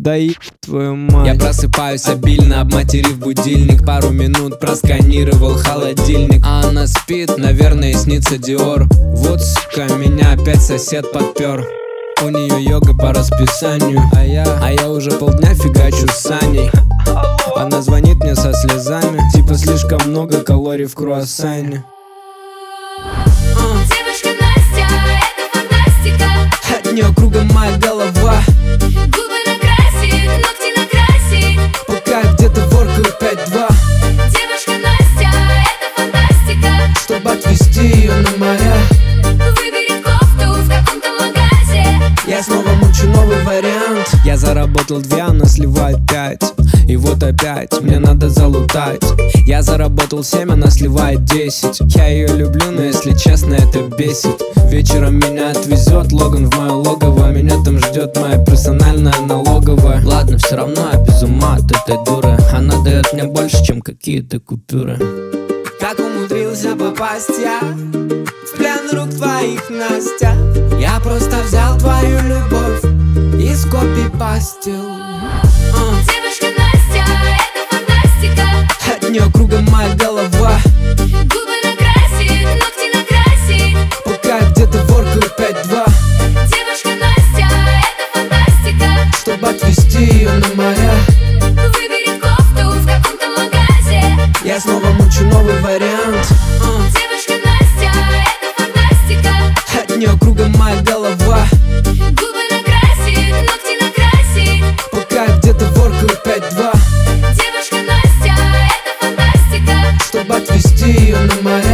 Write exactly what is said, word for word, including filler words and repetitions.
Да и твою мать. Я просыпаюсь обильно, обматерив будильник. Пару минут просканировал холодильник, а она спит, наверное, снится Диор. Вот, сука, меня опять сосед подпер. У нее йога по расписанию, а я, а я уже полдня фигачу с Саней. Она звонит мне со слезами, типа слишком много калорий в круассане. Девушка Настя, это фантастика. От нее кругом моя голова. Губы накрасит, ногти накрасит. Пока я где-то воркаю пять-два. Девушка Настя, это фантастика. Чтобы отвезти ее на моря, выберет кофту в каком-то магазе. я снова мучу новый вариант. Я заработал две, она сливает пять. И вот опять мне надо залутать. Я заработал семь, она сливает десять. Я ее люблю, но если честно, это бесит. Вечером меня отвезет Логан в мое логово. Меня там ждет моя персональная налоговая. Ладно, все равно я без ума от этой дуры. Она дает мне больше, чем какие-то купюры. Как умудрился попасть я в плен рук твоих, Настя? Я просто взял твою любовь и скопипастил. Девушка Настя, это фантастика. От нее кругом моя голова. Губы накрасит, ногти накрасит. Пока я где-то воркаю пять-два. Девушка Настя, это фантастика. Чтобы отвезти ее на моря, выберет кофту в каком-то магазе. я снова мучу новый вариант. Девушка Настя, это фантастика. От нее кругом моя голова. Губы накрасит, ногти накрасит. Пока я где-то воркаю пять-два. Девушка Настя, это фантастика. Чтобы отвезти ее на моря,